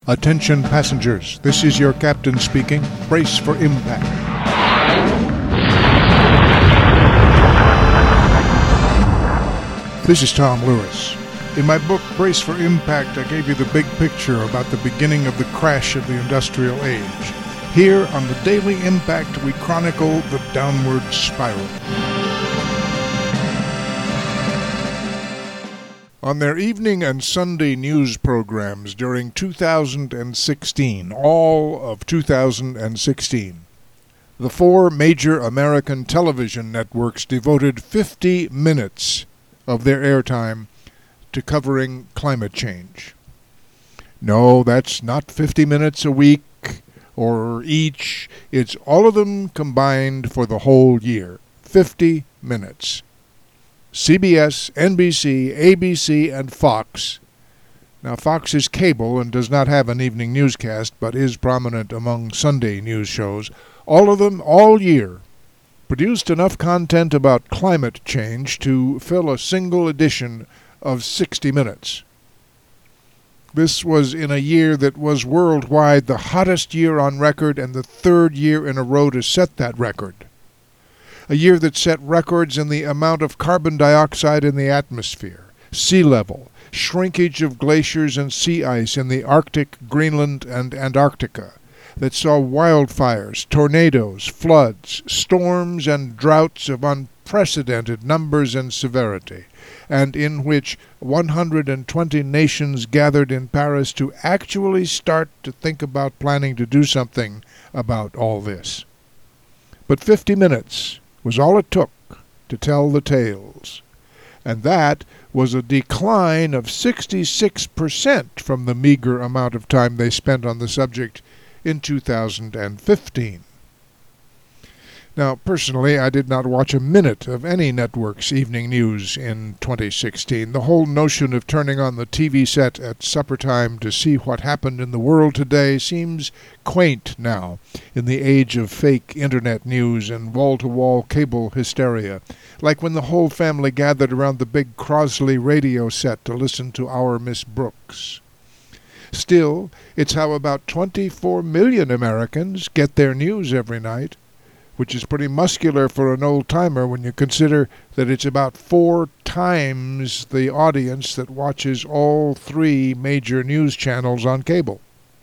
Attention passengers, this is your captain speaking. Brace for impact. This is Tom Lewis. In my book, Brace for Impact, I gave you the big picture about the beginning of the crash of the industrial age. Here on the Daily Impact, we chronicle the downward spiral. On their evening and Sunday news programs during 2016, all of 2016, the four major American television networks devoted 50 minutes of their airtime to covering climate change. No, that's not 50 minutes a week or each. It's all of them combined for the whole year. 50 minutes. CBS, NBC, ABC, and Fox. Now, Fox is cable and does not have an evening newscast, but is prominent among Sunday news shows. All of them, all year, produced enough content about climate change to fill a single edition of 60 Minutes. This was in a year that was worldwide the hottest year on record and the third year in a row to set that record. A year that set records in the amount of carbon dioxide in the atmosphere, sea level, shrinkage of glaciers and sea ice in the Arctic, Greenland, and Antarctica, that saw wildfires, tornadoes, floods, storms, and droughts of unprecedented numbers and severity, and in which 120 nations gathered in Paris to actually start to think about planning to do something about all this. But 50 minutes was all it took to tell the tales, and that was a decline of 66% from the meager amount of time they spent on the subject in 2015. Now, personally, I did not watch a minute of any network's evening news in 2016. The whole notion of turning on the TV set at supper time to see what happened in the world today seems quaint now, in the age of fake internet news and wall-to-wall cable hysteria, like when the whole family gathered around the big Crosley radio set to listen to Our Miss Brooks. Still, it's how about 24 million Americans get their news every night, which is pretty muscular for an old-timer when you consider that it's about 4 times the audience that watches all 3 major news channels on cable.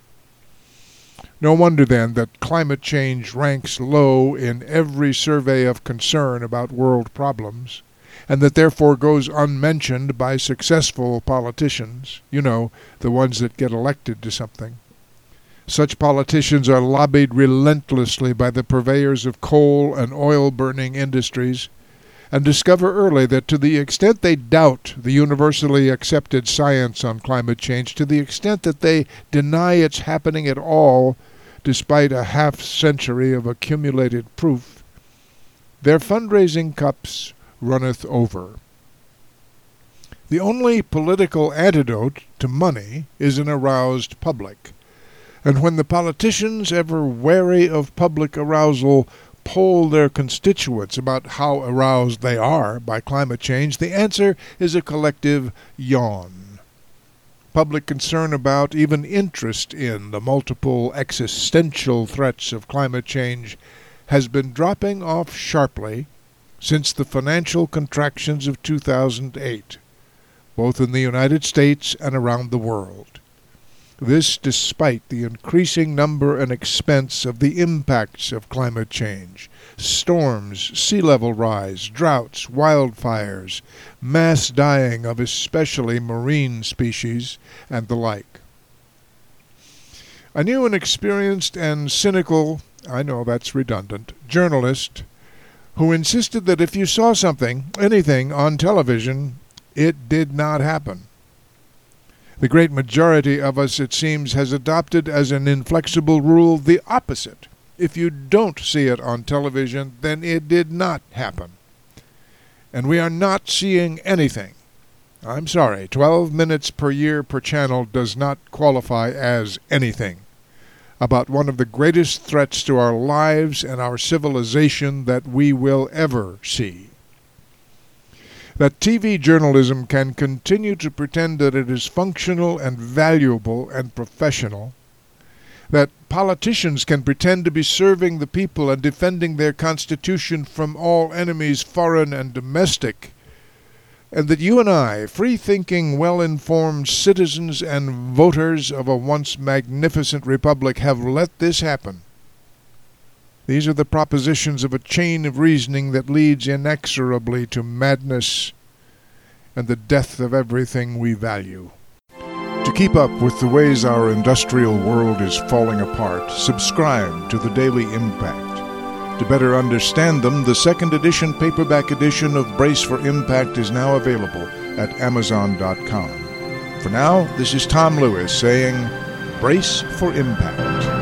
No wonder, then, that climate change ranks low in every survey of concern about world problems, and that therefore goes unmentioned by successful politicians, you know, the ones that get elected to something. Such politicians are lobbied relentlessly by the purveyors of coal and oil-burning industries, and discover early that to the extent they doubt the universally accepted science on climate change, to the extent that they deny it's happening at all, despite a half-century of accumulated proof, their fundraising cups runneth over. The only political antidote to money is an aroused public. And when the politicians, ever wary of public arousal, poll their constituents about how aroused they are by climate change, the answer is a collective yawn. Public concern about, even interest in, the multiple existential threats of climate change has been dropping off sharply since the financial contractions of 2008, both in the United States and around the world. This despite the increasing number and expense of the impacts of climate change: storms, sea level rise, droughts, wildfires, mass dying of especially marine species, and the like. I knew an experienced and cynical, I know that's redundant, journalist who insisted that if you saw something, anything, on television, it did not happen. The great majority of us, it seems, has adopted as an inflexible rule the opposite. If you don't see it on television, then it did not happen. And we are not seeing anything. I'm sorry, 12 minutes per year per channel does not qualify as anything about one of the greatest threats to our lives and our civilization that we will ever see. that TV journalism can continue to pretend that it is functional and valuable and professional, that politicians can pretend to be serving the people and defending their Constitution from all enemies, foreign and domestic, and that you and I, free-thinking, well-informed citizens and voters of a once magnificent republic, have let this happen. These are the propositions of a chain of reasoning that leads inexorably to madness and the death of everything we value. To keep up with the ways our industrial world is falling apart, subscribe to the Daily Impact. To better understand them, the second edition paperback edition of Brace for Impact is now available at Amazon.com. For now, this is Tom Lewis saying, Brace for Impact.